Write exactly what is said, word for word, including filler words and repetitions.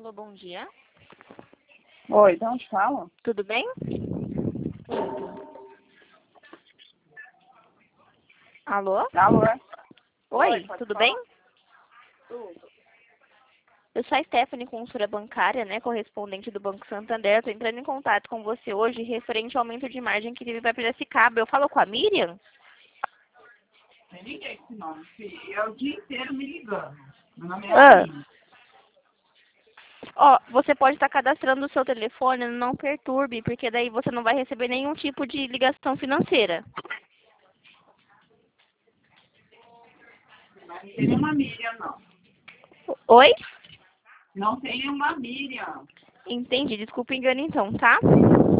Alô, bom dia. Oi, de onde fala? Tudo bem? Alô? Alô? é? Oi, Oi, pode tudo falar? bem? Tudo. Eu sou a Stephanie, consultora bancária, né, correspondente do Banco Santander. Estou entrando em contato com você hoje referente ao aumento de margem que teve para Piracicaba. Eu falo com a Miriam? Tem ninguém com esse nome, filho. É o dia inteiro me ligando. Meu nome é Ah. Aline. Ó, você pode estar cadastrando o seu telefone, não perturbe, porque daí você não vai receber nenhum tipo de ligação financeira. Mas não tem nenhuma Miriam, não. Oi? Não tem nenhuma Miriam. Entendi, desculpa o engano então, tá?